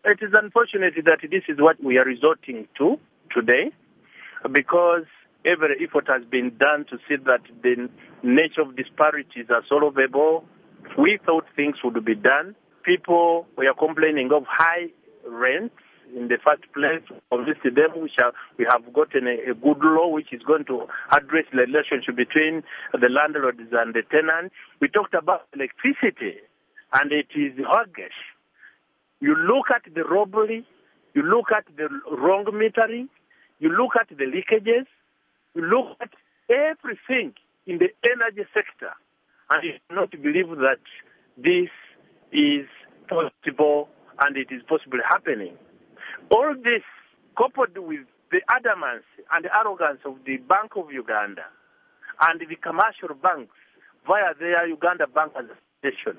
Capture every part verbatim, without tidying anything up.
it is unfortunate that this is what we are resorting to today, because every effort has been done to see that the nature of disparities are solvable. We thought things would be done. People were complaining of high rents in the first place. Obviously, them we, shall, we have gotten a, a good law which is going to address the relationship between the landlords and the tenants. We talked about electricity, and it is hoggish. You look at the robbery, you look at the wrong metering, you look at the leakages, you look at everything in the energy sector, and you do not believe that this is possible and it is possibly happening. All this, coupled with the adamance and the arrogance of the Bank of Uganda and the commercial banks via their Uganda Bank Association,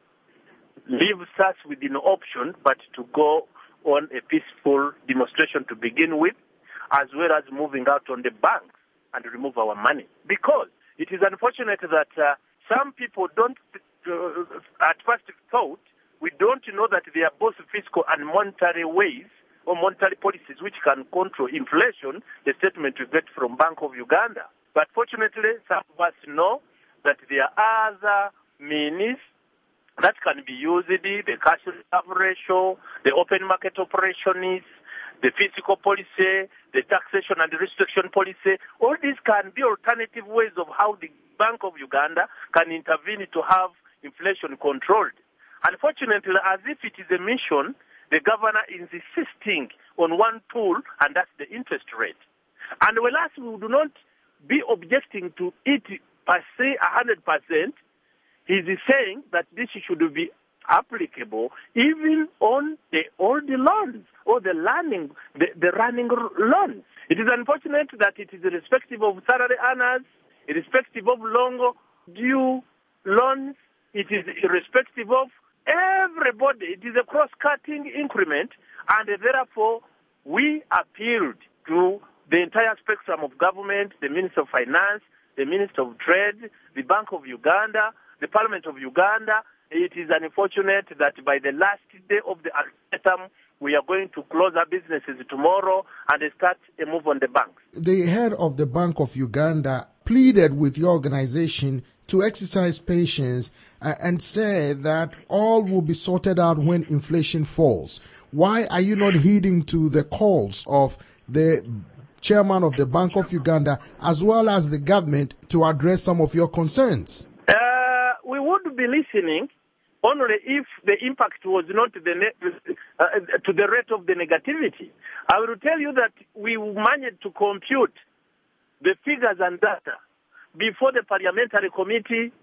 leaves us with no option but to go on a peaceful demonstration to begin with, as well as moving out on the banks and remove our money. Because it is unfortunate that uh, some people don't, uh, at first thought, we don't know that there are both fiscal and monetary ways or monetary policies which can control inflation, the statement we get from Bank of Uganda. But fortunately, some of us know that there are other means that can be used, the cash reserve ratio, the open market operations, the fiscal policy, the taxation and the restriction policy. All these can be alternative ways of how the Bank of Uganda can intervene to have inflation controlled. Unfortunately, as if it is a mission, the governor is insisting on one tool, and that's the interest rate. And whereas we do not be objecting to it per se one hundred percent, he is saying that this should be applicable even on the old loans or the running, the, the running loans. It is unfortunate that it is irrespective of salary earners, irrespective of long due loans, it is irrespective of everybody. It is a cross-cutting increment, and therefore we appealed to the entire spectrum of government, the Minister of Finance, the Minister of Trade, the Bank of Uganda, the Parliament of Uganda. It is unfortunate that by the last day of the term, we are going to close our businesses tomorrow and start a move on the banks. The head of the Bank of Uganda pleaded with your organization to exercise patience uh, and say that all will be sorted out when inflation falls. Why are you not heeding to the calls of the chairman of the Bank of Uganda as well as the government to address some of your concerns? Uh, we would be listening only if the impact was not the ne- uh, to the rate of the negativity. I will tell you that we managed to compute the figures and data before the parliamentary committee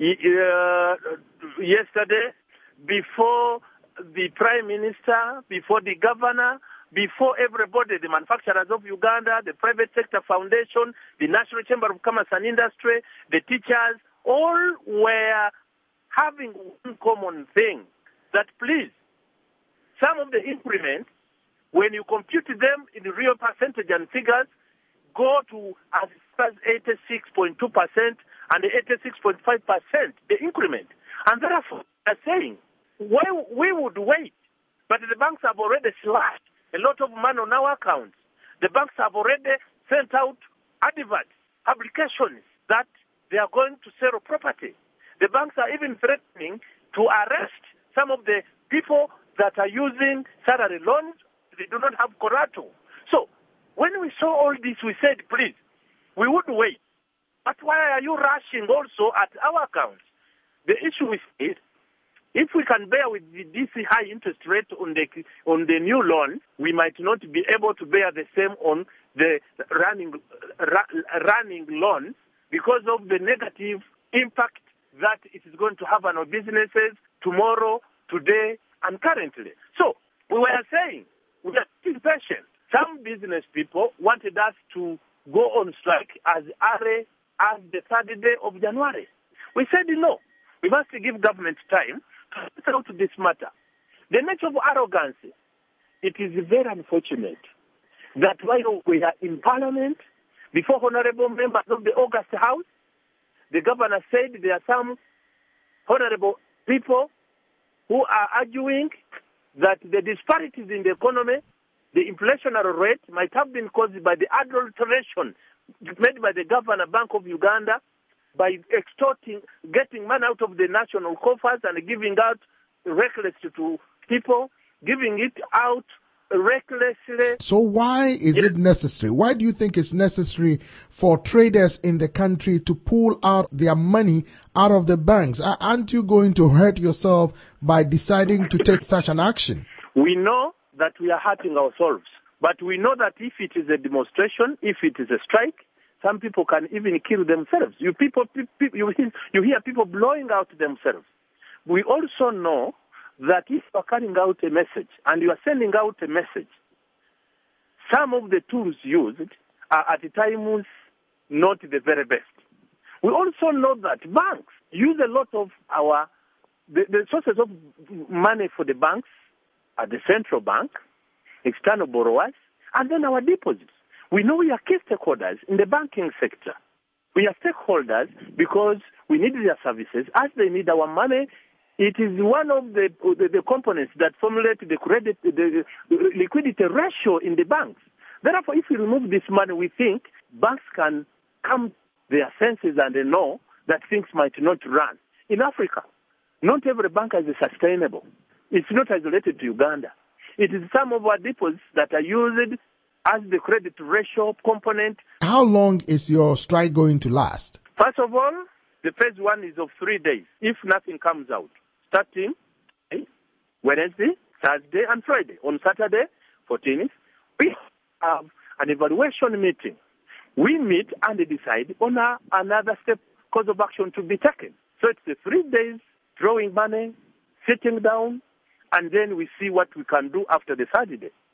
uh, yesterday, before the prime minister, before the governor, before everybody, the manufacturers of Uganda, the private sector foundation, the National Chamber of Commerce and Industry, the teachers, all were having one common thing, that please, some of the increments, when you compute them in the real percentage and figures, go to as far as eighty-six point two percent and eighty-six point five percent, the increment. And therefore, they're saying, why we would wait, but the banks have already slashed a lot of money on our accounts. The banks have already sent out adverts, publications that they are going to sell property. The banks are even threatening to arrest some of the people that are using salary loans. They do not have collateral. So when we saw all this, we said, please, we would wait. But why are you rushing also at our accounts? The issue is, if we can bear with this high interest rate on the on the new loan, we might not be able to bear the same on the running running loans because of the negative impact that it is going to have on our businesses tomorrow, today, and currently. So we were saying, we are still patient. Some business people wanted us to go on strike as early as the third day of January. We said no. We must give government time to sort out this matter. The nature of arrogance, it is very unfortunate that while we are in Parliament, before honorable members of the August House, the governor said there are some honorable people who are arguing that the disparities in the economy, the inflationary rate, might have been caused by the adulteration made by the Governor Bank of Uganda by extorting, getting money out of the national coffers and giving out recklessly to people, giving it out recklessly. So why is it necessary? Why do you think it's necessary for traders in the country to pull out their money out of the banks? Aren't you going to hurt yourself by deciding to take such an action? We know that we are hurting ourselves, but we know that if it is a demonstration, if it is a strike, some people can even kill themselves. You people, you you hear people blowing out themselves. We also know that if you are carrying out a message and you are sending out a message, some of the tools used are at times not the very best. We also know that banks use a lot of our, the, the sources of money for the banks are the central bank, external borrowers, and then our deposits. We know we are key stakeholders in the banking sector. We are stakeholders because we need their services as they need our money. It is one of the, the, the components that formulate the credit, the, the liquidity ratio in the banks. Therefore, if we remove this money, we think banks can come to their senses and they know that things might not run. In Africa, not every bank is sustainable. It's not isolated to Uganda. It is some of our deposits that are used as the credit ratio component. How long is your strike going to last? First of all, the phase one is of three days, if nothing comes out. Starting Wednesday, Thursday, and Friday. On Saturday, fourteenth, we have an evaluation meeting. We meet and decide on a, another step, course of action to be taken. So it's the three days, drawing money, sitting down, and then we see what we can do after the third day.